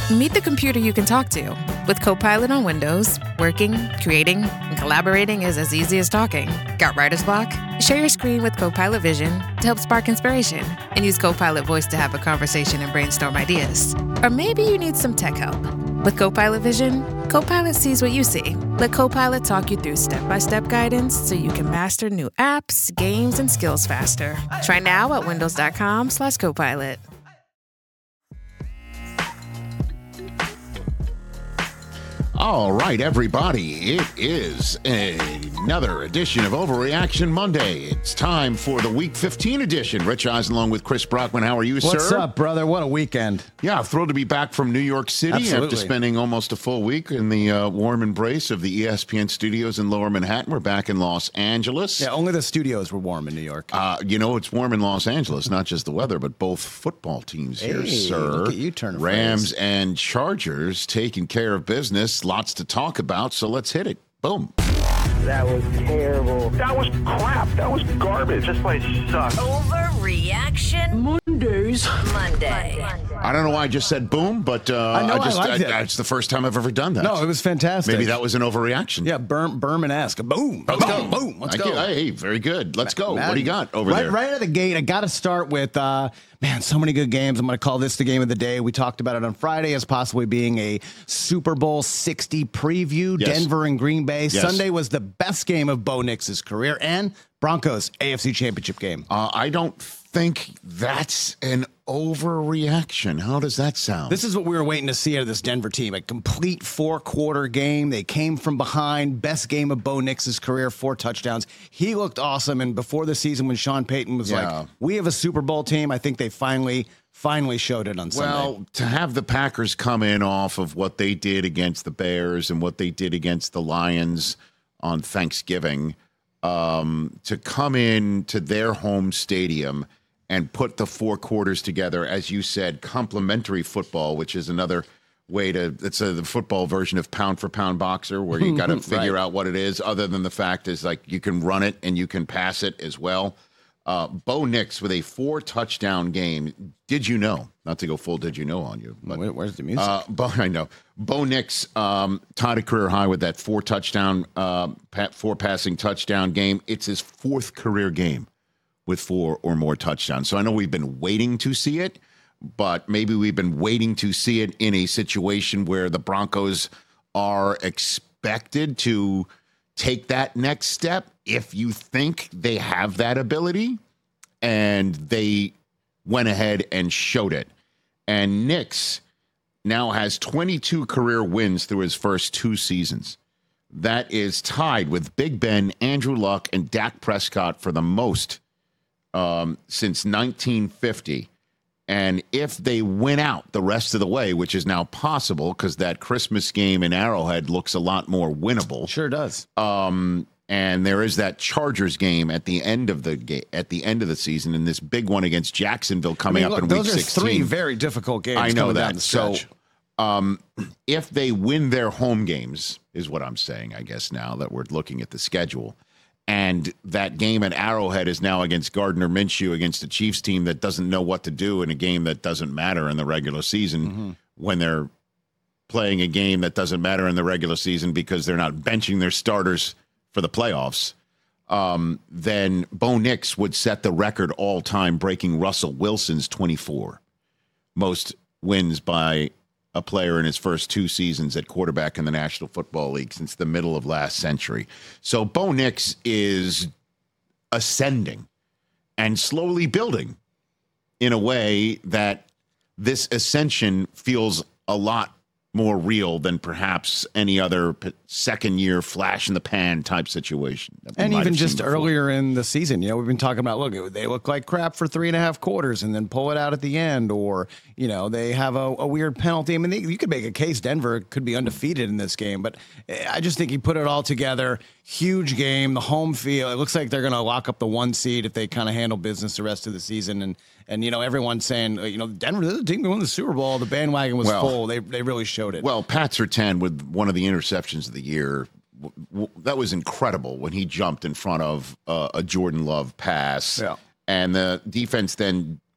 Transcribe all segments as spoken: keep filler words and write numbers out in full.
Meet the computer you can talk to. With Copilot on Windows, working, creating, and collaborating is as easy as talking. Got writer's block? Share your screen with Copilot Vision to help spark inspiration, and use Copilot Voice to have a conversation and brainstorm ideas. Or maybe you need some tech help. With Copilot Vision, Copilot sees what you see. Let Copilot talk you through step-by-step guidance so you can master new apps, games, and skills faster. Try now at windows.com slash Copilot. All right, everybody, it is another edition of Overreaction Monday. It's time for the Week fifteen edition. Rich Eisen along with Chris Brockman. How are you, What's sir? What's up, brother? What a weekend. Yeah, thrilled to be back from New York City Absolutely. after spending almost a full week in the uh, warm embrace of the E S P N studios in Lower Manhattan. We're back in Los Angeles. Yeah, only the studios were warm in New York. Uh, you know, it's warm in Los Angeles, not just the weather, but both football teams here, hey, sir. Look at you turn a Rams phrase. and Chargers taking care of business. Lots to talk about, so let's hit it. Boom. That was terrible. That was crap. That was garbage. This place sucks. Overreaction Mondays. Monday. I don't know why I just said boom, but uh, I know, I just liked it. it's the first time I've ever done that. No, it was fantastic. Maybe that was an overreaction. Yeah, Berm, Berman-esque. Boom. Let's go. Boom. Let's I go. get- Hey, very good. Let's go. Man, What do you got over right, there? Right out of the gate, I got to start with, uh, man, so many good games. I'm going to call this the game of the day. We talked about it on Friday as possibly being a Super Bowl sixty preview. Yes. Denver and Green Bay. Yes. Sunday was the best game of Bo Nix's career, and Broncos A F C Championship game. Uh, I don't think that's an overreaction. How does that sound? This is what we were waiting to see out of this Denver team. A complete four-quarter game. They came from behind. Best game of Bo Nix's career, four touchdowns. He looked awesome. And before the season, when Sean Payton was Yeah. like, we have a Super Bowl team, I think they finally, finally showed it on Sunday. Well, to have the Packers come in off of what they did against the Bears and what they did against the Lions on Thanksgiving, um, to come in to their home stadium and put the four quarters together, as you said, complementary football, which is another way to, it's a the football version of pound for pound boxer, where you got to figure Right. out what it is, other than the fact is like you can run it and you can pass it as well. Uh, Bo Nix with a four touchdown game. Did you know? Not to go full did you know on you, but Where- where's the music? uh, Bo, I know. Bo Nix um, tied a career high with that four touchdown, uh, pa- four passing touchdown game. It's his fourth career game with four or more touchdowns. So I know we've been waiting to see it, but maybe we've been waiting to see it in a situation where the Broncos are expected to take that next step if you think they have that ability, and they went ahead and showed it. And Nix now has twenty-two career wins through his first two seasons. That is tied with Big Ben, Andrew Luck, and Dak Prescott for the most um, since nineteen fifty. And if they win out the rest of the way, which is now possible because that Christmas game in Arrowhead looks a lot more winnable. Sure does. Um, and there is that Chargers game at the end of the ga- at the end of the season, and this big one against Jacksonville coming I mean, up look, in week those are sixteen. three very difficult games. I know coming down that. the So, stretch. um, if they win their home games, is what I'm saying. I guess now that we're looking at the schedule, and that game at Arrowhead is now against Gardner Minshew against a Chiefs team that doesn't know what to do in a game that doesn't matter in the regular season, Mm-hmm. when they're playing a game that doesn't matter in the regular season because they're not benching their starters for the playoffs. Um, then Bo Nix would set the record all time, breaking Russell Wilson's twenty-four most wins by a player in his first two seasons at quarterback in the National Football League since the middle of last century. So Bo Nix is ascending and slowly building in a way that this ascension feels a lot more real than perhaps any other p- second year flash in the pan type situation. that we And might even have seen just before. earlier in the season, you know, we've been talking about, look, they look like crap for three and a half quarters and then pull it out at the end, or, you know, they have a, a weird penalty. I mean, they, you could make a case Denver could be undefeated in this game, but I just think he put it all together. Huge game, the home field. It looks like they're going to lock up the one seed if they kind of handle business the rest of the season. And, and you know, everyone's saying, you know, Denver, this is the team that won the Super Bowl. The bandwagon was Well, full. They, they really showed it. Well, Pat Surtain with one of the interceptions of the year, w- w- that was incredible when he jumped in front of uh, a Jordan Love pass. Yeah. And the defense then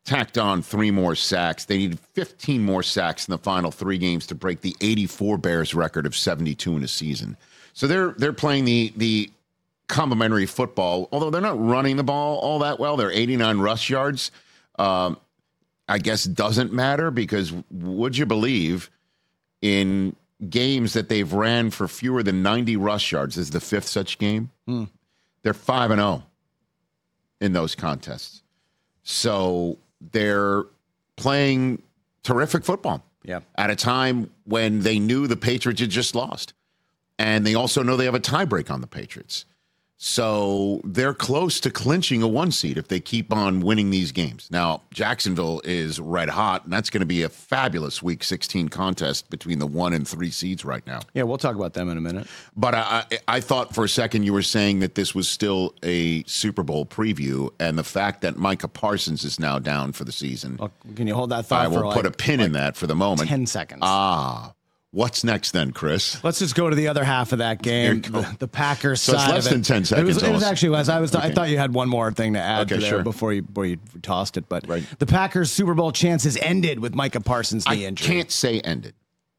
tacked on three more sacks. They needed fifteen more sacks in the final three games to break the eighty-four Bears record of seventy-two in a season. So they're they're playing the the complementary football, although they're not running the ball all that well. They're eighty-nine rush yards. Um, I guess doesn't matter because would you believe in games that they've ran for fewer than ninety rush yards, this is the fifth such game. Hmm. They're five and oh in those contests. So they're playing terrific football. Yeah. At a time when they knew the Patriots had just lost. And they also know they have a tiebreak on the Patriots. So they're close to clinching a one seed if they keep on winning these games. Now, Jacksonville is red hot, and that's going to be a fabulous Week sixteen contest between the one and three seeds right now. Yeah, we'll talk about them in a minute. But I, I, I thought for a second you were saying that this was still a Super Bowl preview, and the fact that Micah Parsons is now down for the season. Well, can you hold that thought I will for put like, a pin like in that for the moment. ten seconds. Ah. What's next then, Chris? Let's just go to the other half of that game, the, the Packers so side it's less of it. than ten seconds. It was, it was almost. actually less. I was. Okay. I thought you had one more thing to add Okay, to there sure. before you before you tossed it. But Right. the Packers Super Bowl chances ended with Micah Parsons' knee I injury. can't say ended.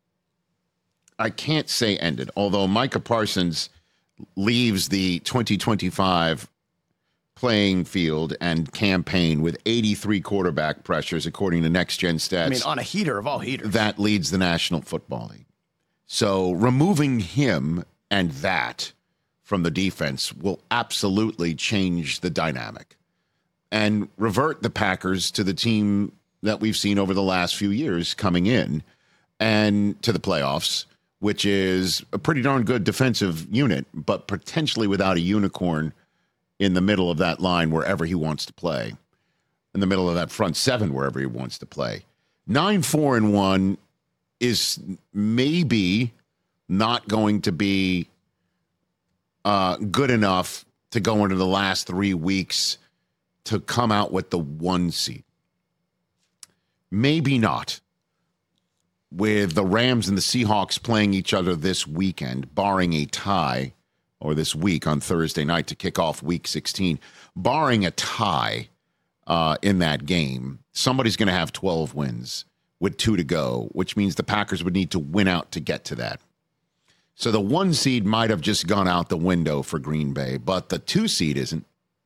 I can't say ended, although Micah Parsons leaves the twenty twenty-five playing field and campaign with eighty-three quarterback pressures, according to Next Gen Stats. I mean, on a heater of all heaters. That leads the National Football League. So removing him and that from the defense will absolutely change the dynamic and revert the Packers to the team that we've seen over the last few years coming in and to the playoffs, which is a pretty darn good defensive unit, but potentially without a unicorn in the middle of that line wherever he wants to play, in the middle of that front seven wherever he wants to play. Nine, four, and one is maybe not going to be uh, good enough to go into the last three weeks to come out with the one seed. Maybe not. With the Rams and the Seahawks playing each other this weekend, barring a tie, or this week on Thursday night to kick off Week sixteen, barring a tie uh, in that game, somebody's going to have twelve wins with two to go, which means the Packers would need to win out to get to that. So the one seed might have just gone out the window for Green Bay, but the two seed isn't.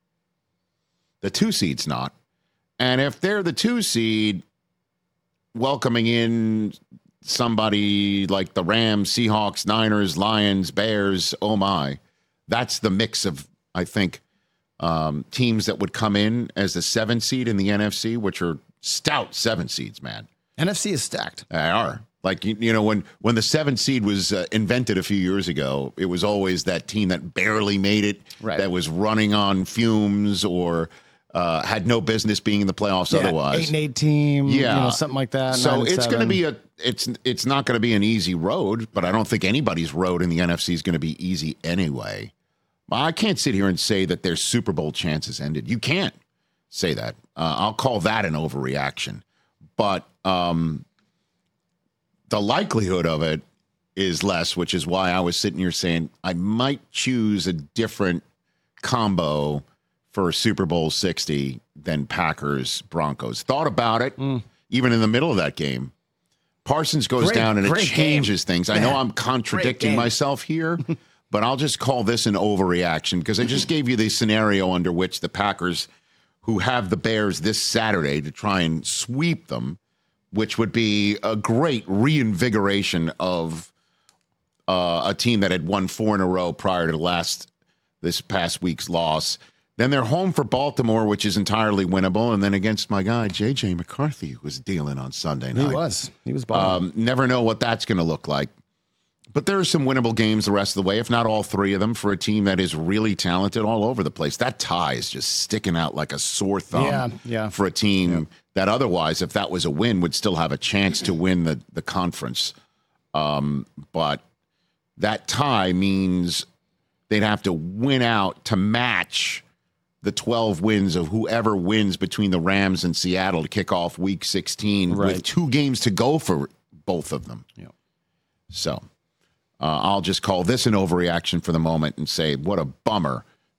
The two seed's not. And if they're the two seed, welcoming in somebody like the Rams, Seahawks, Niners, Lions, Bears, oh my, that's the mix of, I think, um, teams that would come in as the seven seed in the N F C, which are stout seven seeds, man. N F C is stacked. They are. Like, you, you know, when, when the seven seed was uh, invented a few years ago, it was always that team that barely made it, right, that was running on fumes or uh, had no business being in the playoffs yeah, otherwise. Eight and eight team, yeah, you know, something like that. So it's going to be a, it's it's not going to be an easy road, but I don't think anybody's road in the N F C is going to be easy anyway. I can't sit here and say that their Super Bowl chances ended. You can't say that. Uh, I'll call that an overreaction. But um, the likelihood of it is less, which is why I was sitting here saying I might choose a different combo for Super Bowl sixty than Packers Broncos. Thought about it, mm. even in the middle of that game. Parsons goes great, down and it changes game. things. I Man, know I'm contradicting myself here, but I'll just call this an overreaction because I just gave you the scenario under which the Packers, who have the Bears this Saturday to try and sweep them, which would be a great reinvigoration of uh, a team that had won four in a row prior to last this past week's loss. Then they're home for Baltimore, which is entirely winnable, and then against my guy J J McCarthy, who was dealing on Sunday night. He was. He was balling. Um, never know what that's going to look like. But there are some winnable games the rest of the way, if not all three of them, for a team that is really talented all over the place. That tie is just sticking out like a sore thumb yeah, yeah. for a team yeah. that otherwise, if that was a win, would still have a chance to win the, the conference. Um, but that tie means they'd have to win out to match the twelve wins of whoever wins between the Rams and Seattle to kick off Week sixteen right. with two games to go for both of them. Yeah. So uh, I'll just call this an overreaction for the moment and say what a bummer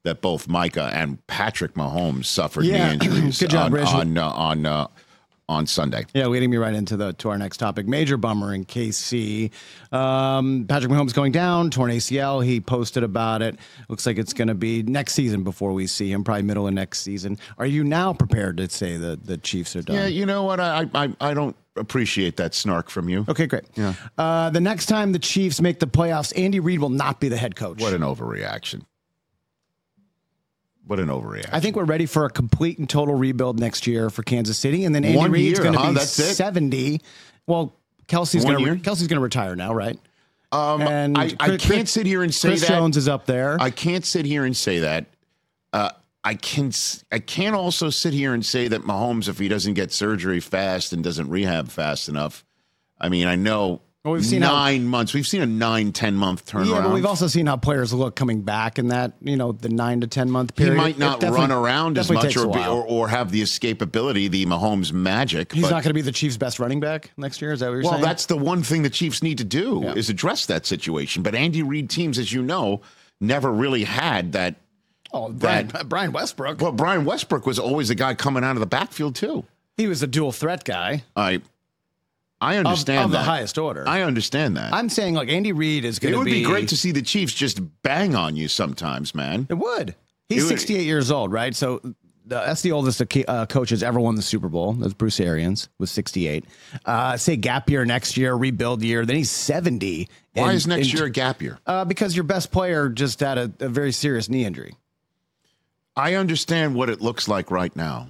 that both Micah and Patrick Mahomes suffered Yeah. knee injuries Good job, on Rich. on uh, on, uh, on Sunday. Yeah, leading me right into the to our next topic. Major bummer in K C. Um, Patrick Mahomes going down, torn A C L. He posted about it. Looks like it's going to be next season before we see him, probably middle of next season. Are you now prepared to say that the Chiefs are done? Yeah, you know what? I I I don't appreciate that snark from you. Okay, great. Yeah. Uh, the next time the Chiefs make the playoffs, Andy Reid will not be the head coach. What an overreaction. What an overreaction. I think we're ready for a complete and total rebuild next year for Kansas City, and then Andy One Reid's year, going to huh? be That's it? seventy. Well, Kelsey's One going to year? Kelsey's going to retire now, right? Um, And I, I Chris- can't sit here and say Chris that. Jones is up there. I can't sit here and say that. Uh, I can. s- I can't also sit here and say that Mahomes, if he doesn't get surgery fast and doesn't rehab fast enough, I mean, I know Well, we've seen how- nine months. We've seen a nine, ten month turnaround. Yeah, but we've also seen how players look coming back in that, you know, the nine to ten month he period. might It not definitely- run around as definitely much takes a or, be, while. or or have the escapability, the Mahomes magic. He's but, not going to be the Chiefs' best running back next year. Is that what you're well, saying? that's the one thing the Chiefs need to do Yeah. is address that situation. But Andy Reid teams, as you know, never really had that. oh, Brian, that- Brian Westbrook. Well, Brian Westbrook was always a guy coming out of the backfield too. He was a dual threat guy I I of, understand of the that. highest order. I understand that. I'm saying, like, Andy Reid is going it to would be. be great to see the Chiefs just bang on you sometimes, man. It would. He's It would- sixty-eight years old, right? So the, that's the oldest a ki- uh, coach has ever won the Super Bowl. That's Bruce Arians with sixty-eight. Uh, say gap year next year, rebuild year. Then he's seventy. Why And- is next and- year a gap year? Uh, because your best player just had a, a very serious knee injury. I understand what it looks like right now.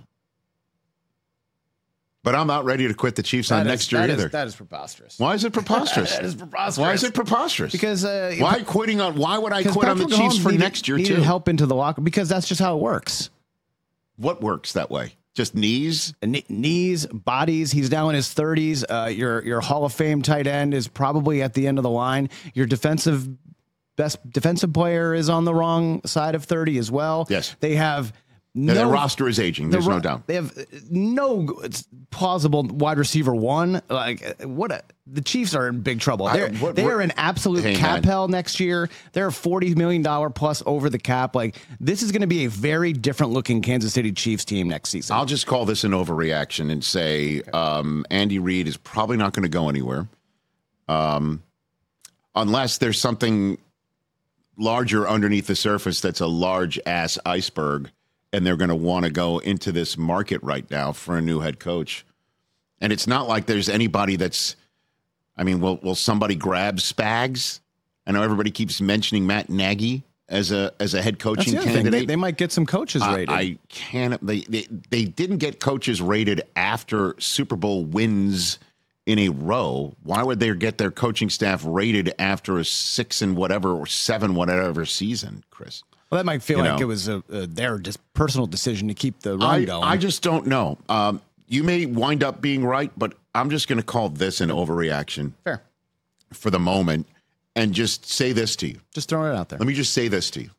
But I'm not ready to quit the Chiefs on That is- next year that is- either. that is preposterous. Why is it preposterous? That is preposterous. Why is it preposterous? Because uh, why quitting on? Why would I because quit on the Patrick Chiefs Mahomes for needed- next year needed too? help into the locker because that's just how it works. What works that way? Just knees? Kne- knees, bodies. He's now in his thirties. Uh, your your Hall of Fame tight end is probably at the end of the line. Your defensive best defensive player is on the wrong side of thirty as well. Yes. They have No, no their roster is aging. the There's ro- no doubt. They have no plausible wide receiver one. Like what? A, the Chiefs are in big trouble. I- They're, what- they what- are in absolute Hey, cap man. hell next year. They're forty million dollars plus over the cap. Like this is going to be a very different looking Kansas City Chiefs team next season. I'll just call this an overreaction and say um, Andy Reid is probably not going to go anywhere, um, unless there's something larger underneath the surface that's a large ass iceberg, and they're going to want to go into this market right now for a new head coach. And it's not like there's anybody that's. I mean, will will somebody grab Spags? I know everybody keeps mentioning Matt Nagy as a as a head That's coaching the other thing. candidate. They, they might get some coaches I- rated. I can't. They, they they didn't get coaches rated after Super Bowl wins in a row. Why would they get their coaching staff rated after a six and whatever or seven whatever season, Chris? well, that might feel you like know. it was a, a their just personal decision to keep the run I, going. I just don't know. Um, you may wind up being right, but I'm just going to call this an overreaction Fair. for the moment and just say this to you. Just throwing it out there. Let me just say this to you.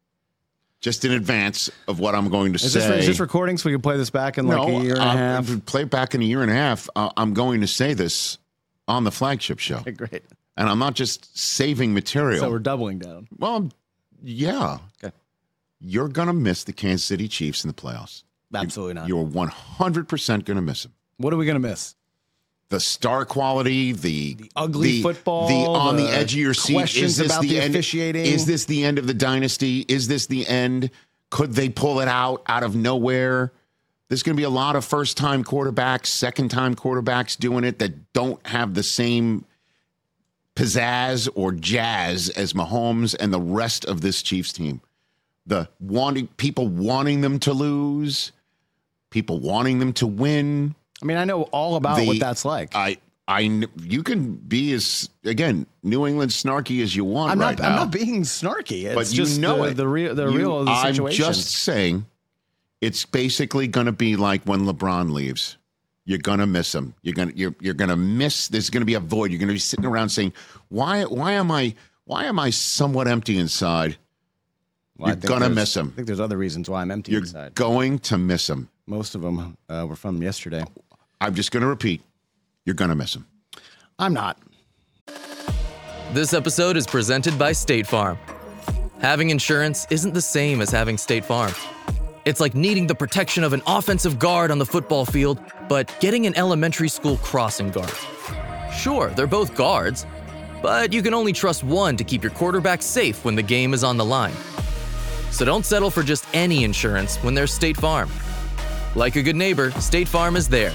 Just in advance of what I'm going to Is say. this, is this recording so we can play this back in like a year and a um, half? if we play back in a year and a half. Uh, I'm going to say this on the flagship show, Okay, great. and I'm not just saving material. So we're doubling down. well, yeah. Okay. You're going to miss the Kansas City Chiefs in the playoffs. Absolutely not. You're one hundred percent going to miss them. What are we going to miss? The star quality, the, the ugly football, the on the, the edge of your seat. questions Is this about the, the end? officiating. Is this the end of the dynasty? Is this the end? Could they pull it out out of nowhere? There's going to be a lot of first-time quarterbacks, second-time quarterbacks doing it that don't have the same pizzazz or jazz as Mahomes and the rest of this Chiefs team. The wanting people wanting them to lose, people wanting them to win. I mean, I know all about The- what that's like. I, I, you can be as again New England snarky as you want I'm right not. now, I'm not being snarky. It's but you just know the, it. the real, the You- real of the I'm situation. just saying, it's basically going to be like when LeBron leaves. You're going to miss him. You're going to you're you're going to miss. There's going to be a void. You're going to be sitting around saying, "Why why am I why am I somewhat empty inside?" Well, I you're think gonna there's- miss him. I think there's other reasons why I'm empty You're inside. going to miss him. Most of them uh, were from yesterday. I'm just going to repeat. You're going to miss him. I'm not. This episode is presented by State Farm. having insurance isn't the same as having State Farm. It's like needing the protection of an offensive guard on the football field, but getting an elementary school crossing guard. Sure, they're both guards, but you can only trust one to keep your quarterback safe when the game is on the line. So don't settle for just any insurance when there's State Farm. Like a good neighbor, State Farm is there.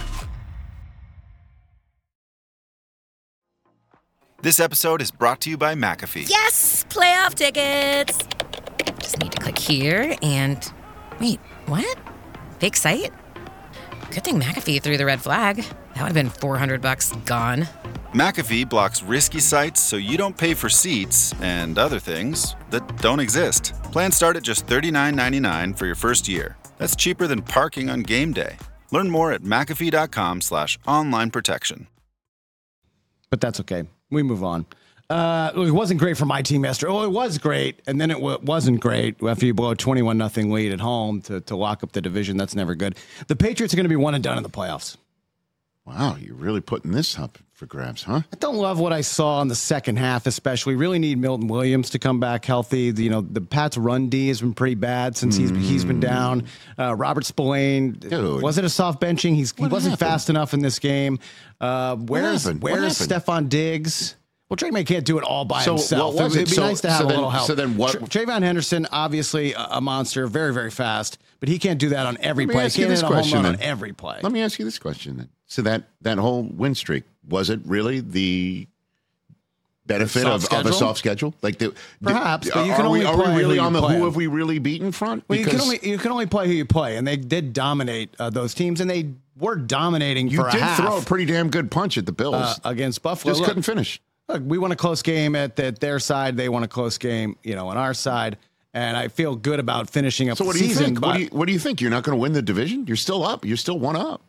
This episode is brought to you by McAfee. Yes! Playoff tickets! Just need to click here and... Wait, what? Fake site? Good thing McAfee threw the red flag. That would have been four hundred bucks gone. McAfee blocks risky sites so you don't pay for seats and other things that don't exist. Plans start at just thirty-nine ninety-nine for your first year. That's cheaper than parking on game day. Learn more at McAfee.com slash online protection. But that's okay. We move on. Uh, it wasn't great for my team yesterday. Oh, it was great, and then it w- wasn't great after you blow a twenty-one nothing lead at home to, to lock up the division. That's never good. The Patriots are going to be one and done in the playoffs. Wow, you're really putting this up for grabs, huh? I don't love what I saw in the second half, especially. Really need Milton Williams to come back healthy. The, you know, the Pats' run D has been pretty bad since he's he's been down. Uh, Robert Spillane, Dude. was it a soft benching? He's, he What wasn't happened? fast enough in this game. Uh, where's happened? What where's happened? Stephon Diggs? Well, Drake May can't do it all by So himself. what was It'd it? be So- nice to have so a then- little help. so then what- Tra- Trayvon Henderson, obviously a, a monster, very, very fast, but he can't do that on every Let me play. ask He you can't this hit a home question run then. on every play. Let me ask you this question then. So that, that whole win streak, was it really the benefit Soft of, of a schedule? soft schedule? Like the, Perhaps, the, but you are can only we, are play we who really you on the play who on. have we really beaten front? Well, you can Because only you can only play who you play, and they did dominate uh, those teams, and they were dominating you for a did half throw a pretty damn good punch at the Bills. uh, against Buffalo. Just Look, couldn't finish. Look, we won a close game at, the, their side. They won a close game, you know, on our side, and I feel good about finishing up So what the do you season. think? What but do you, what do you think? You're not going to win the division? You're still up. You're still one up.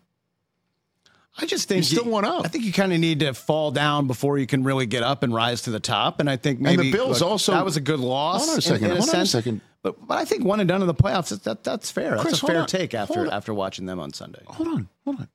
I just think You still one up. I think you kind of need to fall down before you can really get up and rise to the top. And I think maybe the Bills look, also- that was a good loss. Hold on a in- second. in a Hold on a sense. second. But but I think one and done in the playoffs. That that's fair. That's Chris, a hold fair on. take after Hold on. after watching them on Sunday. Hold on, hold on.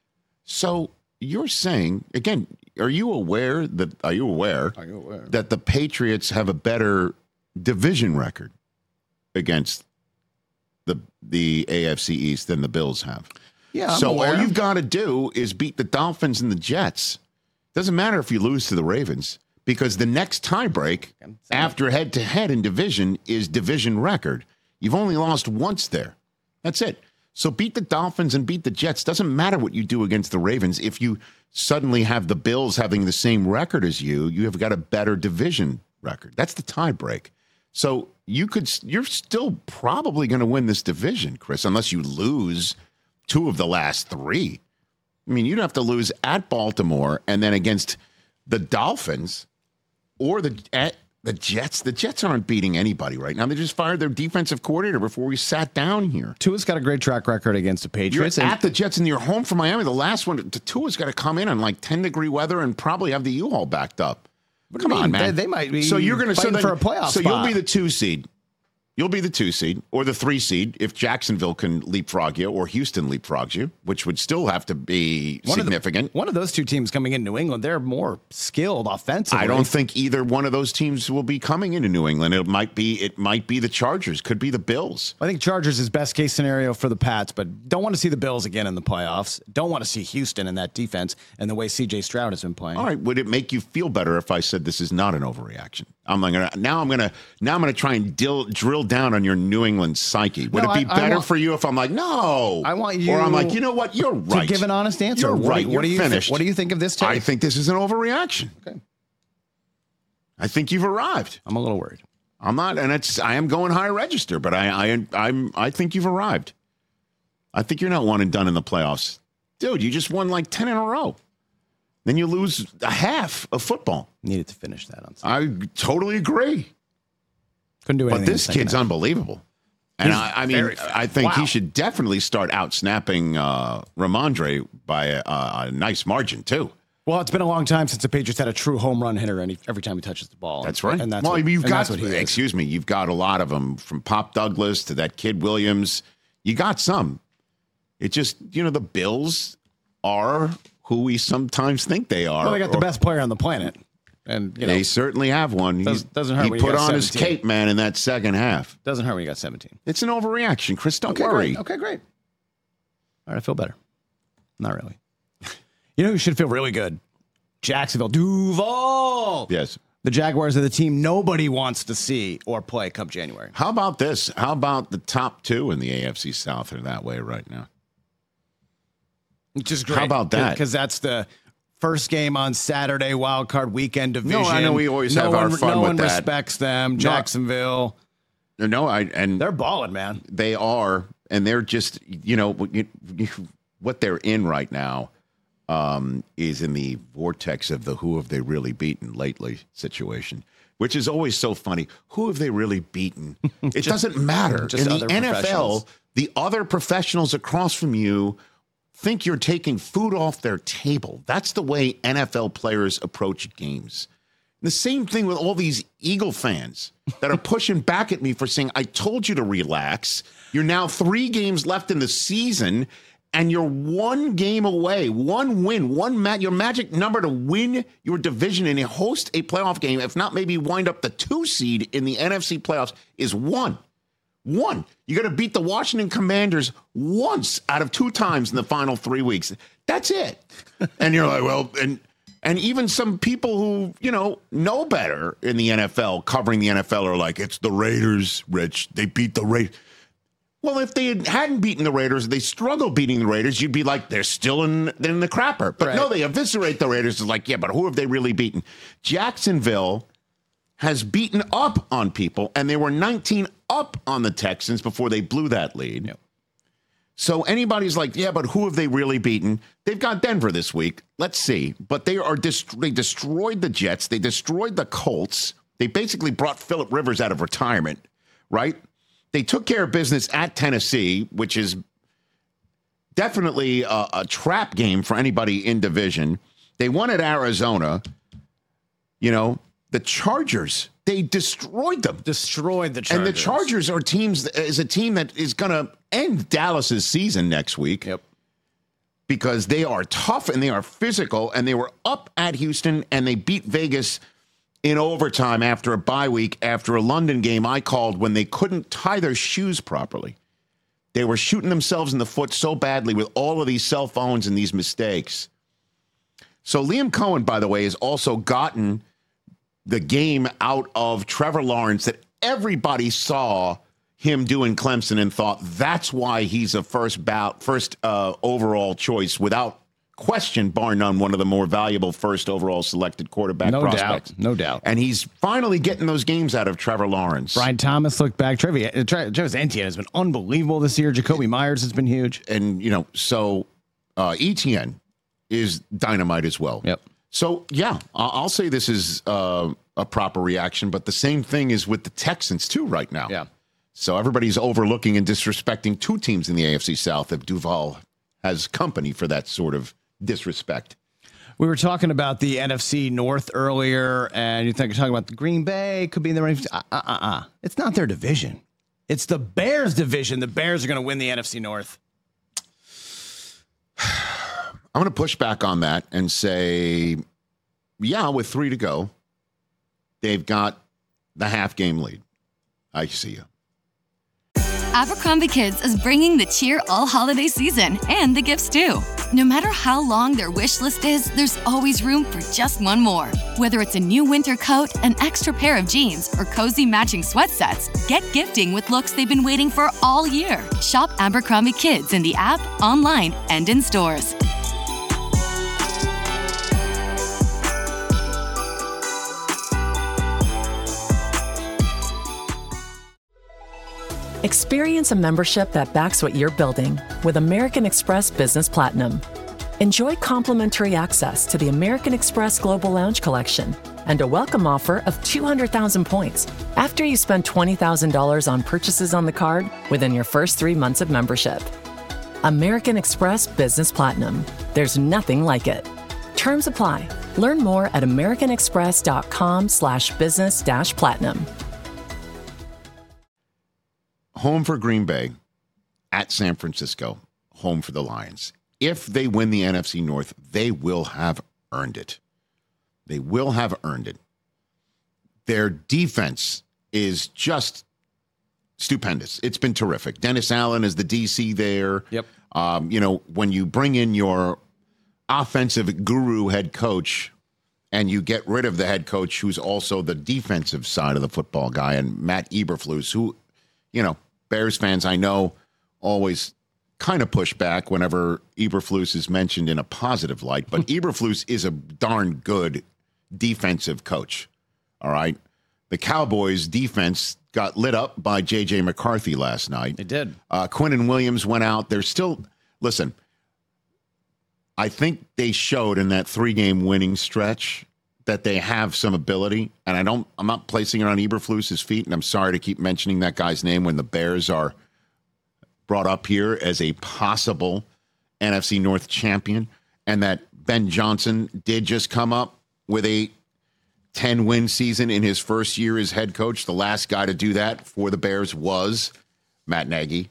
So you're saying again? Are you aware that? Are you aware? Are you aware? that the Patriots have a better division record against the the A F C East than the Bills have? Yeah. I'm so aware. all you've got to do is beat the Dolphins and the Jets. Doesn't matter if you lose to the Ravens because the next tiebreak after head to head in division is division record. You've only lost once there. That's it. So beat the Dolphins and beat the Jets. Doesn't matter what you do against the Ravens. If you suddenly have the Bills having the same record as you, you have got a better division record. That's the tiebreak. So you could, you're still probably going to win this division, Chris, unless you lose two of the last three. I mean, you'd have to lose at Baltimore and then against the Dolphins or the at the Jets. The Jets aren't beating anybody right now. They just fired their defensive coordinator before we sat down here. Tua's got a great track record against the You're Patriots. and- at the Jets and you're home from Miami. The last one, Tua's got to come in on like ten degree weather and probably have the U-Haul backed up. What do Come you on, mean? man. They- they might be so you're going to fighting for a playoff So spot. you'll be the two seed. You'll be the two seed or the three seed if Jacksonville can leapfrog you or Houston leapfrogs you, which would still have to be one of the- significant. one of those two teams coming in New England, they're more skilled offensively. I don't think either one of those teams will be coming into New England. It might be it might be the Chargers, could be the Bills. I think Chargers is best case scenario for the Pats, but don't want to see the Bills again in the playoffs. Don't want to see Houston in that defense and the way C J Stroud has been playing. All right, would it make you feel better if I said this is not an overreaction? I'm like gonna now I'm gonna now I'm gonna try and dill, drill down on your New England psyche. Would No, it be I- I better want- for you if I'm like, no? I want you or I'm like, you know what? You're To right. give an honest answer. You're What do- right. What, You're do you thi- finished. what do you think of this take? I think this is an overreaction. Okay. I think you've arrived. I'm a little worried. I'm not, and it's I am going high register, but I I I'm I think you've arrived. I think you're not one and done in the playoffs, dude. You just won like ten in a row. Then you lose a half of football. Needed to finish that on Sunday. I totally agree. Couldn't do anything. But in the this second kid's half. unbelievable. And He's I, I mean, very- I think wow. he should definitely start out snapping uh, Ramondre by a, a nice margin, too. Well, it's been a long time since the Patriots had a true home run hitter any, every time he touches the ball. That's right. And that's well, what, you've and got, that's what he is. excuse me, you've got a lot of them from Pop Douglas to that kid Williams. You got some. It just, you know, the Bills are who we sometimes think they are. Well, they got the Or- best player on the planet. And you know, They certainly have one. Does- He's- doesn't hurt He when you put got on his seventeen. cape, man, in that second half. doesn't hurt when you got seventeen. It's an overreaction, Chris. Don't Okay, worry. great. Okay, great. All right, I feel better. Not really. You know who should feel really good? Jacksonville. Duval. Yes. The Jaguars are the team nobody wants to see or play come January. How about this? How about the top two in the A F C South are that way right now? Which is great. How about that? Because that's the first game on Saturday, wild card weekend division. No, I know we always no have one, our fun No with one that. respects them. Jacksonville. No, I and They're balling, man. they are, and they're just you know what you- you- what they're in right now um, is in the vortex of the who have they really beaten lately situation, which is always so funny. Who have they really beaten? It doesn't matter. just In the other N F professionals. L, the other professionals across from you think you're taking food off their table. That's the way N F L players approach games. The same thing with all these Eagle fans that are pushing back at me for saying, I told you to relax. You're now three games left in the season, and you're one game away, one win, one ma- your magic number to win your division and host a playoff game, if not maybe wind up the two seed in the N F C playoffs, is one. One. You got to beat the Washington Commanders once out of two times in the final three weeks. That's it. And you're like, well, and and even some people who, you know, know better in the N F L, covering the N F L, are like, it's the Raiders, Rich. They beat the Raiders. Well, if they hadn't beaten the Raiders, they struggled beating the Raiders, you'd be like, they're still in, they're in the crapper. But Right. no, they eviscerate the Raiders. It's like, yeah, but who have they really beaten? Jacksonville has beaten up on people, and they were nineteen up on the Texans before they blew that lead. Yep. So anybody's like, yeah, but who have they really beaten? They've got Denver this week. Let's see. But they are dist- they destroyed the Jets. They destroyed the Colts. They basically brought Phillip Rivers out of retirement, right? They took care of business at Tennessee, which is definitely a, a trap game for anybody in division. They won at Arizona. You know, the Chargers, they destroyed them. Destroyed the Chargers. And the Chargers are teams is a team that is going to end Dallas's season next week. Yep. Because they are tough and they are physical, and they were up at Houston and they beat Vegas in overtime after a bye week, after a London game I called when they couldn't tie their shoes properly. They were shooting themselves in the foot so badly with all of these cell phones and these mistakes. So Liam Cohen, by the way, has also gotten the game out of Trevor Lawrence that everybody saw him do in Clemson and thought that's why he's a first bout, first uh, overall choice, without question, bar none, one of the more valuable first overall selected quarterback No prospects. doubt. No doubt. And he's finally getting those games out of Trevor Lawrence. Brian Thomas looked back. Trevor, uh, Tra- Travis Etienne has been unbelievable this year. Jacoby Myers has been huge. And, you know, so uh, Etienne is dynamite as well. Yep. So, yeah, I- I'll say this is uh, a proper reaction, but the same thing is with the Texans, too, right now. Yeah. So everybody's overlooking and disrespecting two teams in the A F C South if Duval has company for that sort of disrespect. We were talking about the N F C North earlier, and you think you're talking about the Green Bay could be in the right. Uh, uh, uh, uh. It's not their division. It's the Bears division. The Bears are going to win the N F C North. I'm going to push back on that and say, yeah, with three to go, they've got the half game lead. I see you. Abercrombie Kids is bringing the cheer all holiday season and the gifts too. No matter how long their wish list is, there's always room for just one more. Whether it's a new winter coat, an extra pair of jeans, or cozy matching sweat sets, get gifting with looks they've been waiting for all year. Shop Abercrombie Kids in the app, online, and in stores. Experience a membership that backs what you're building with American Express Business Platinum. Enjoy complimentary access to the American Express Global Lounge Collection and a welcome offer of two hundred thousand points after you spend twenty thousand dollars on purchases on the card within your first three months of membership. American Express Business Platinum. There's nothing like it. Terms apply. Learn more at americanexpress.com slash business dash platinum. Home for Green Bay, at San Francisco, home for the Lions. If they win the N F C North, they will have earned it. They will have earned it. Their defense is just stupendous. It's been terrific. Dennis Allen is the D C there. Yep. Um, you know, when you bring in your offensive guru head coach and you get rid of the head coach who's also the defensive side of the football guy, and Matt Eberflus, who, you know, Bears fans I know always kind of push back whenever Eberflus is mentioned in a positive light, but Eberflus is a darn good defensive coach. All right. The Cowboys defense got lit up by J J McCarthy last night. It did. Uh, Quinnen Williams went out. They're still, listen, I think they showed in that three-game winning stretch that they have some ability. And I don't, I'm not placing it on Eberflus's feet, and I'm sorry to keep mentioning that guy's name when the Bears are brought up here as a possible N F C North champion, and that Ben Johnson did just come up with a ten-win season in his first year as head coach. The last guy to do that for the Bears was Matt Nagy.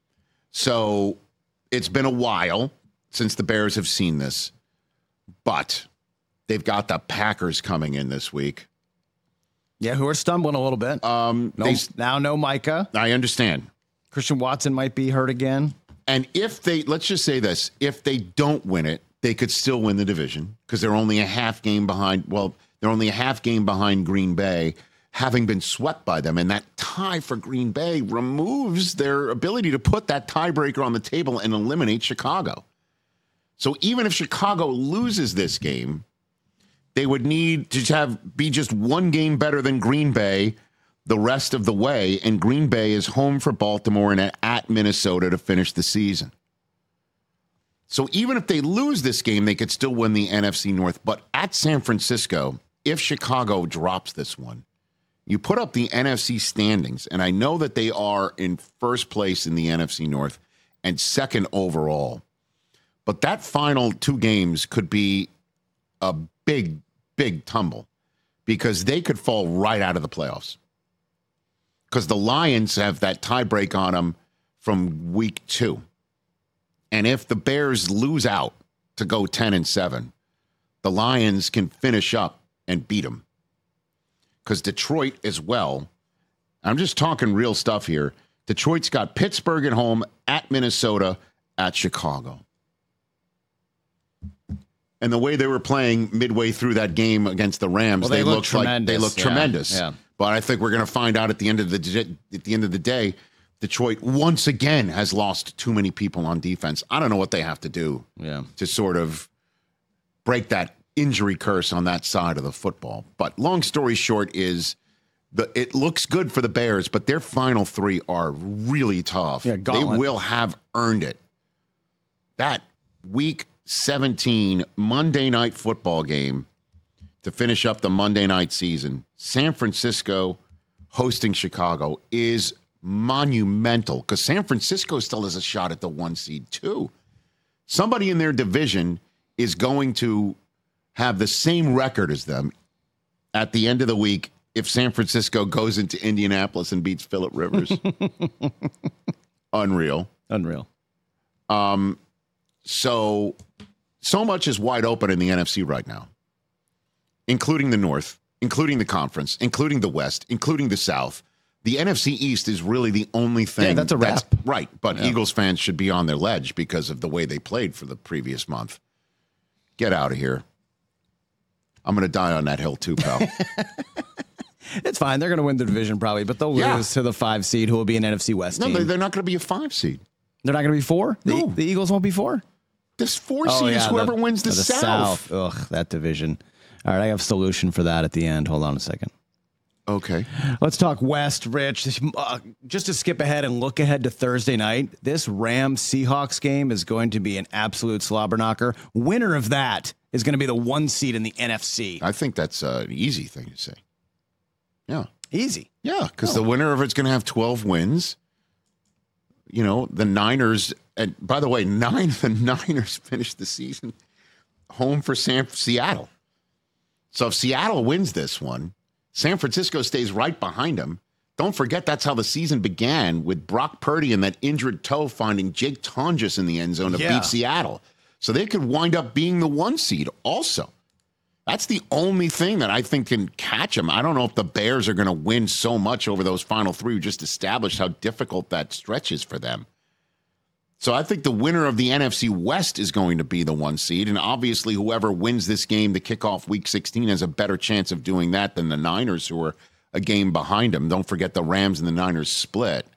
So it's been a while since the Bears have seen this, but they've got the Packers coming in this week. Yeah, who are stumbling a little bit. Um, no, they, now no Micah. I understand. Christian Watson might be hurt again. And if they, let's just say this, if they don't win it, they could still win the division because they're only a half game behind. Well, they're only a half game behind Green Bay, having been swept by them. And that tie for Green Bay removes their ability to put that tiebreaker on the table and eliminate Chicago. So even if Chicago loses this game, they would need to have be just one game better than Green Bay the rest of the way. And Green Bay is home for Baltimore and at Minnesota to finish the season. So even if they lose this game, they could still win the N F C North. But at San Francisco, if Chicago drops this one, you put up the N F C standings, and I know that they are in first place in the N F C North and second overall. But that final two games could be a big, big tumble because they could fall right out of the playoffs. Because the Lions have that tiebreak on them from week two. And if the Bears lose out to go ten and seven, the Lions can finish up and beat them. Because Detroit as well, I'm just talking real stuff here. Detroit's got Pittsburgh at home, at Minnesota, at Chicago. And the way they were playing midway through that game against the Rams, well, they, they look looked like they looked yeah. tremendous. Yeah. But I think we're going to find out at the end of the at the end of the day, Detroit once again has lost too many people on defense. I don't know what they have to do yeah. to sort of break that injury curse on that side of the football. But long story short is the it looks good for the Bears, but their final three are really tough. Yeah, they will have earned it. That week seventeen Monday night football game to finish up the Monday night season, San Francisco hosting Chicago, is monumental because San Francisco still has a shot at the one seed too. Somebody in their division is going to have the same record as them at the end of the week if San Francisco goes into Indianapolis and beats Phillip Rivers. Unreal. Unreal. Um, so, so much is wide open in the N F C right now, including the North, including the conference, including the West, including the South. The N F C East is really the only thing. Yeah, that's a wrap. That's, right, but yeah. Eagles fans should be on their ledge because of the way they played for the previous month. Get out of here. I'm going to die on that hill too, pal. It's fine. They're going to win the division probably, but they'll Yeah. lose to the five seed who will be an N F C West No, team. they're, they're not going to be a five seed. They're not going to be four? The, No. the Eagles won't be four? This four Oh, seed is yeah, whoever the- wins the, the South. Ugh, that division. All right, I have a solution for that at the end. Hold on a second. Okay. Let's talk West, Rich. Uh, just to skip ahead and look ahead to Thursday night, this Rams-Seahawks game is going to be an absolute slobber knocker. Winner of that is going to be the one seed in the N F C. I think that's uh, an easy thing to say. Yeah. Easy. Yeah, because Oh. the winner of it's going to have twelve wins. You know, the Niners, and by the way, nine the Niners finished the season home for San Seattle. So if Seattle wins this one, San Francisco stays right behind them. Don't forget that's how the season began with Brock Purdy and that injured toe finding Jake Tonjes in the end zone to Yeah. beat Seattle. So they could wind up being the one seed also. That's the only thing that I think can catch them. I don't know if the Bears are going to win so much over those final three. We just established how difficult that stretch is for them. So I think the winner of the N F C West is going to be the one seed. And obviously, whoever wins this game to kick off Week sixteen has a better chance of doing that than the Niners, who are a game behind them. Don't forget the Rams and the Niners split.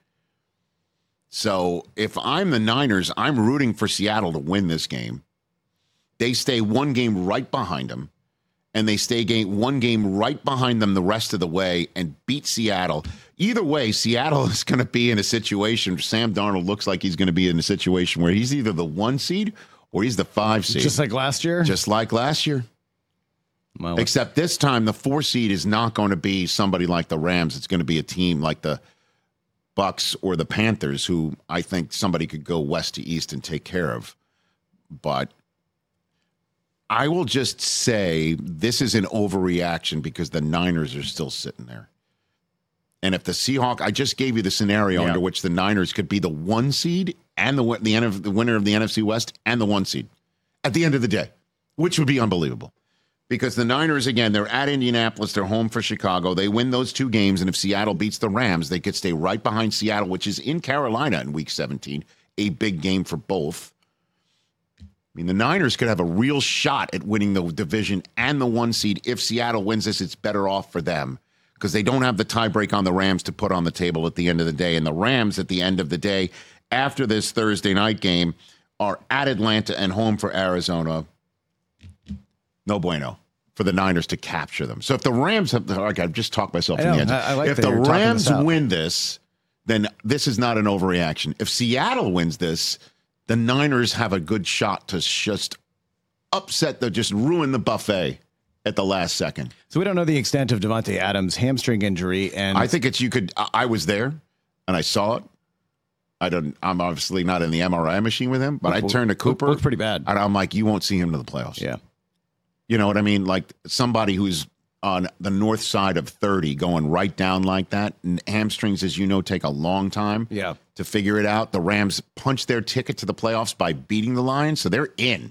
So if I'm the Niners, I'm rooting for Seattle to win this game. They stay one game right behind them, and they stay game, one game right behind them the rest of the way and beat Seattle. Either way, Seattle is going to be in a situation. Sam Darnold looks like he's going to be in a situation where he's either the one seed or he's the five seed. Just like last year? Just like last year. Well, Except this time, the four seed is not going to be somebody like the Rams. It's going to be a team like the Bucks or the Panthers, who I think somebody could go west to east and take care of. But I will just say this is an overreaction because the Niners are still sitting there. And if the Seahawks, I just gave you the scenario Yeah. under which the Niners could be the one seed and the the, N F, the winner of the N F C West and the one seed at the end of the day, which would be unbelievable. Because the Niners, again, they're at Indianapolis, they're home for Chicago. They win those two games, and if Seattle beats the Rams, they could stay right behind Seattle, which is in Carolina in Week seventeen, a big game for both. I mean, the Niners could have a real shot at winning the division and the one seed. If Seattle wins this, it's better off for them because they don't have the tiebreak on the Rams to put on the table at the end of the day. And the Rams, at the end of the day, after this Thursday night game, are at Atlanta and home for Arizona. No bueno for the Niners to capture them. So if the Rams have, like I've just talked myself I in know, the end. I- I like if that the you're talking Rams this out. win this, then this is not an overreaction. If Seattle wins this, the Niners have a good shot to just upset the, just ruin the buffet at the last second. So we don't know the extent of Devontae Adams' hamstring injury, and I think it's you could. I I was there and I saw it. I don't. I'm obviously not in the M R I machine with him, but I Look- turned to look- Cooper. looked pretty bad. And I'm like, you won't see him to the playoffs. yeah. You know what I mean? Like somebody who's on the north side of thirty going right down like that. And hamstrings, as you know, take a long time Yeah. to figure it out. The Rams punched their ticket to the playoffs by beating the Lions, so they're in.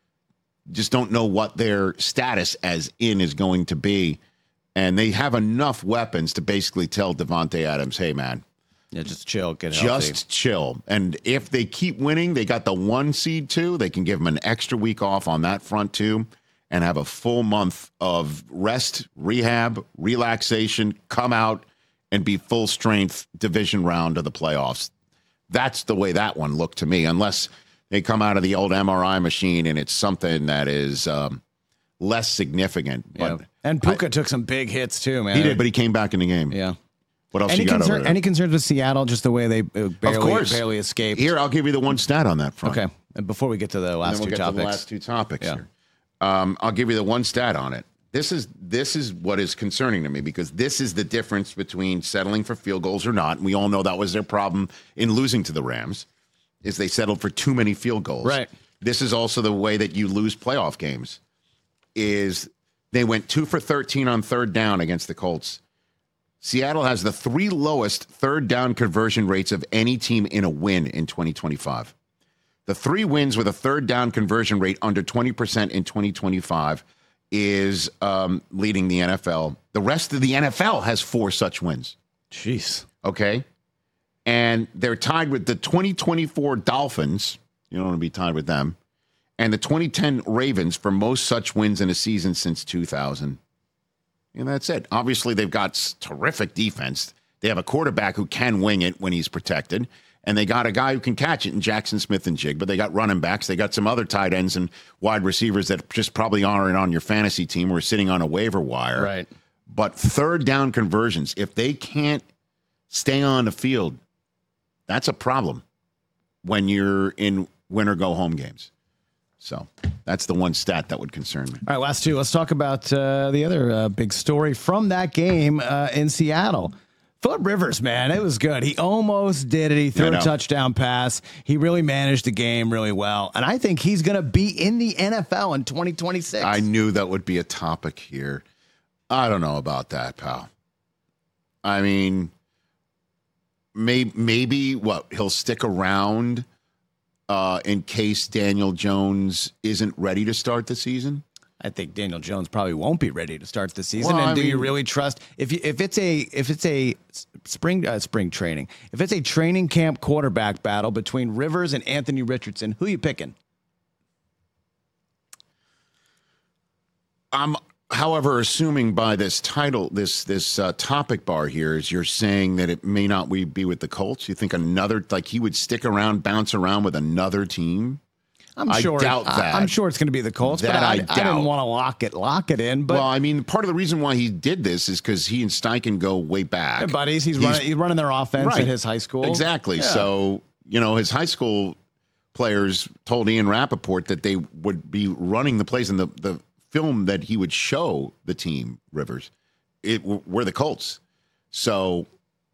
Just don't know what their status as in is going to be. And they have enough weapons to basically tell Devontae Adams, hey, man, Yeah, just chill, get healthy. just chill. And if they keep winning, they got the one seed too. They can give them an extra week off on that front too and have a full month of rest, rehab, relaxation, come out and be full strength division round of the playoffs. That's the way that one looked to me, unless they come out of the old M R I machine and it's something that is um, less significant. Yeah. But And Puka took some big hits too, man. he did, but he came back in the game. yeah. What else Any you got concern? over there? Any concerns with Seattle? Just the way they uh, barely, of course. barely escaped. Here, I'll give you the one stat on that front. Okay. And before we get to the And last then we'll two get topics, to the last two topics Yeah. here. Um, I'll give you the one stat on it. This is this is what is concerning to me because this is the difference between settling for field goals or not. And we all know that was their problem in losing to the Rams, is they settled for too many field goals. Right. This is also the way that you lose playoff games. Is they went two for thirteen on third down against the Colts. Seattle has the three lowest third down conversion rates of any team in a win in twenty twenty-five. The three wins with a third down conversion rate under twenty percent in twenty twenty-five is um, leading the N F L. The rest of the N F L has four such wins. jeez. Okay. And they're tied with the twenty twenty-four Dolphins. You don't want to be tied with them. And the twenty ten Ravens for most such wins in a season since two thousand. And that's it. Obviously, they've got s- terrific defense. They have a quarterback who can wing it when he's protected. And they got a guy who can catch it in Jackson Smith and Jig. But they got running backs. They got some other tight ends and wide receivers that just probably aren't on your fantasy team or sitting on a waiver wire. Right. But third down conversions, if they can't stay on the field, that's a problem when you're in win or go home games. So that's the one stat that would concern me. All right, last two. Let's talk about uh, the other uh, big story from that game uh, in Seattle. Phillip Rivers, man, it was good. He almost did it. He threw I a know. touchdown pass. He really managed the game really well. And I think he's going to be in the N F L in twenty twenty-six. I knew that would be a topic here. I don't know about that, pal. I mean, may, maybe what he'll stick around uh, in case Daniel Jones isn't ready to start the season. I think Daniel Jones probably won't be ready to start the season. Well, and I do mean, you really trust if you, if it's a if it's a spring uh, spring training, if it's a training camp quarterback battle between Rivers and Anthony Richardson, who are you picking? I'm, however, assuming by this title, this this uh, topic bar here, is you're saying that it may not we be with the Colts. You think another, like he would stick around, bounce around with another team? I'm I sure. doubt I, that. I'm sure it's going to be the Colts, That but I, I I doubt. didn't want to lock it lock it in. But well, I mean, part of the reason why he did this is because he and Steichen go way back. Hey, buddies, he's, he's running. He's running their offense right. at his high school. Exactly. Yeah. So you know, his high school players told Ian Rappaport that they would be running the plays in the the film that he would show the team, Rivers, it were the Colts. So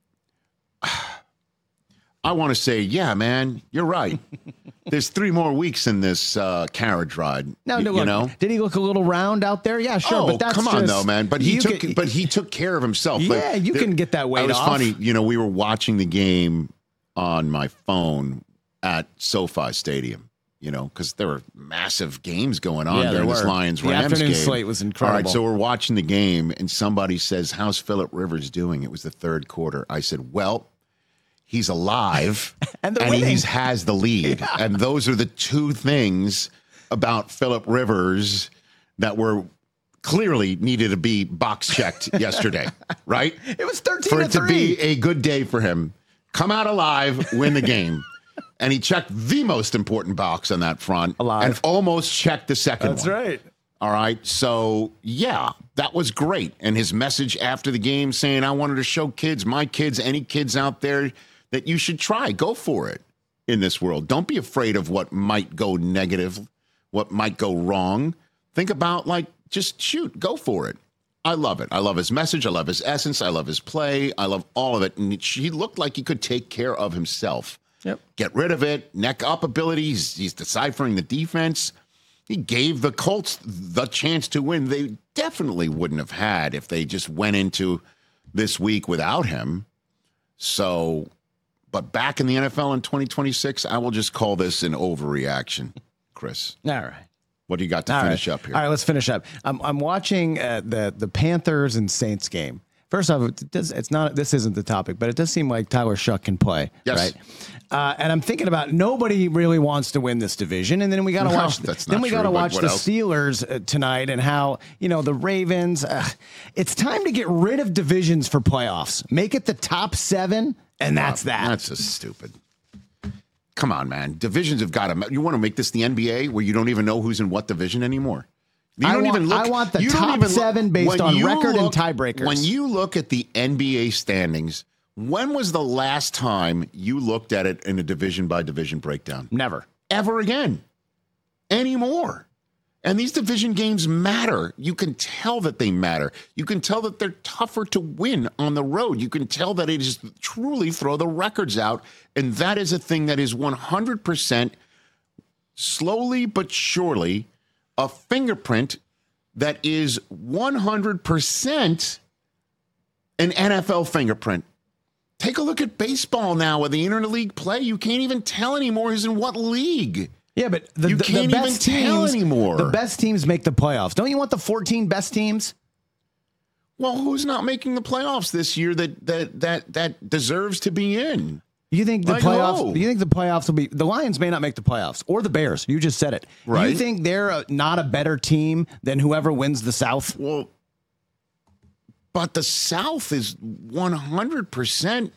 I want to say, yeah, man, you're right. There's three more weeks in this uh, carriage ride. No, you, no, you look, know. Did he look a little round out there? Yeah, sure. Oh, but that's come on, just, though, man. But he took, can, but he took care of himself. Yeah, Like, you there, can get that weight off. It was off. funny. You know, we were watching the game on my phone at SoFi Stadium. You know, because there were massive games going on Yeah, during there this were. Lions The Rams afternoon game. slate was incredible. All right, so we're watching the game, and somebody says, "How's Phillip Rivers doing?" It was the third quarter. I said, "Well, he's alive, and and winning. he has the lead." Yeah. And those are the two things about Phillip Rivers that were clearly needed to be box checked yesterday, right? It was thirteen for to it to three. be a good day for him. Come out alive, win the game. And he checked the most important box on that front. Alive. And almost checked the second That's one. right. All right. So, yeah, that was great. And his message after the game saying, I wanted to show kids, my kids, any kids out there, that you should try. Go for it in this world. Don't be afraid of what might go negative, what might go wrong. Think about, like, just shoot. Go for it. I love it. I love his message. I love his essence. I love his play. I love all of it. And he looked like he could take care of himself. Yep. Get rid of it. Neck up ability. He's, he's deciphering the defense. He gave the Colts the chance to win. They definitely wouldn't have had if they just went into this week without him. So, but back in the N F L in twenty twenty-six, I will just call this an overreaction, Chris. All right. What do you got to All finish right. up here? All right, let's finish up. I'm I'm watching uh, the the Panthers and Saints game. First off, it does, it's not. This isn't the topic, but it does seem like Tyler Shuck can play, Yes. right? Uh, and I'm thinking about nobody really wants to win this division, and then we got to No, watch. that's then not we true, got to but watch what the else? Steelers uh, tonight, and how you know the Ravens. Uh, it's time to get rid of divisions for playoffs. Make it the top seven, and that's that. That's just stupid. Come on, man. Divisions have got to. You want to make this the N B A where you don't even know who's in what division anymore? You I don't want- even look. I want the you don't top even look- seven based when on you record and look- tiebreakers. When you look at the N B A standings, when was the last time you looked at it in a division by division breakdown? Never. Ever again. Anymore. And these division games matter. You can tell that they matter. You can tell that they're tougher to win on the road. You can tell that it is truly throw the records out. And that is a thing that is one hundred percent slowly but surely a fingerprint that is one hundred percent an N F L fingerprint. Take a look at baseball now with the interleague play. You can't even tell anymore who's in what league. Yeah, but the, You the, can't the even best tell teams anymore. The best teams make the playoffs. Don't you want the fourteen best teams? Well, who's not making the playoffs this year that that that that deserves to be in? You think the Like playoffs? who? You think the playoffs will be? The Lions may not make the playoffs, or the Bears. You just said it. Right. You think they're a, not a better team than whoever wins the South? Well, but the South is one hundred percent.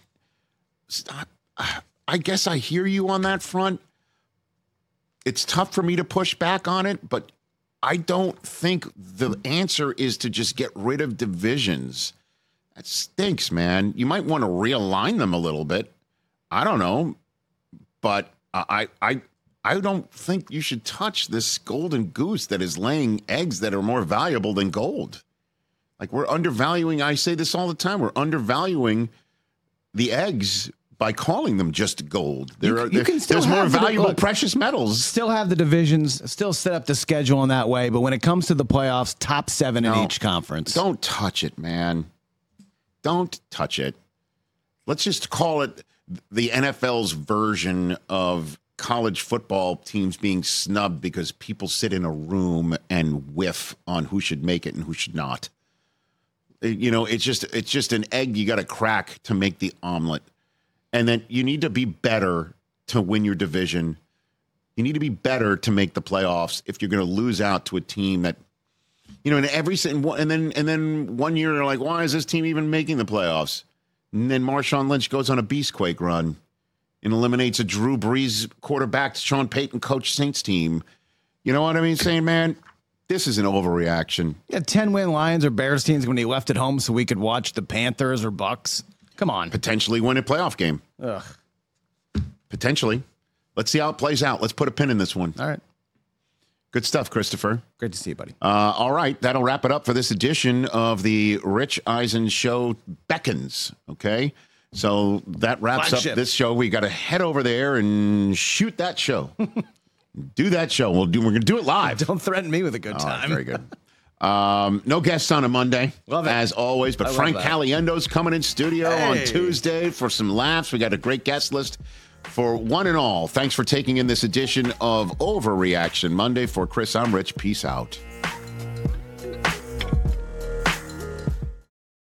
I guess I hear you on that front. It's tough for me to push back on it, but I don't think the answer is to just get rid of divisions. That stinks, man. You might want to realign them a little bit. I don't know, but I I I don't think you should touch this golden goose that is laying eggs that are more valuable than gold. Like we're undervaluing, I say this all the time, we're undervaluing the eggs by calling them just gold. There You- are you there- can still there's more have the- valuable look, precious metals. Still have the divisions. Still set up the schedule in that way. But when it comes to the playoffs, top seven in No. each conference. Don't touch it, man. Don't touch it. Let's just call it the N F L's version of college football teams being snubbed because people sit in a room and whiff on who should make it and who should not. You know, it's just it's just an egg you got to crack to make the omelet. And then you need to be better to win your division. You need to be better to make the playoffs if you're going to lose out to a team that, you know, in every and then and then one year they're like, why is this team even making the playoffs? And then Marshawn Lynch goes on a beastquake run and eliminates a Drew Brees quarterback, Sean Payton coach Saints team. You know what I mean? Saying, man, this is an overreaction. Yeah, ten-win Lions or Bears teams when he left at home so we could watch the Panthers or Bucks. Come on. Potentially win a playoff game. Ugh. Potentially. Let's see how it plays out. Let's put a pin in this one. All right. Good stuff, Christopher. Great to see you, buddy. Uh, all right. That'll wrap it up for this edition of the Rich Eisen Show Beckons. Okay. So that wraps Flagship. up this show. We got to head over there and shoot that show. do that show. We'll do. We're going to do it live. Don't threaten me with a good Oh, time. very good. Um, no guests on a Monday, Love it. as always. But I love Frank that. Caliendo's coming in studio Hey. on Tuesday for some laughs. We got a great guest list for one and all. Thanks for taking in this edition of Overreaction Monday. For Chris, I'm Rich. Peace out.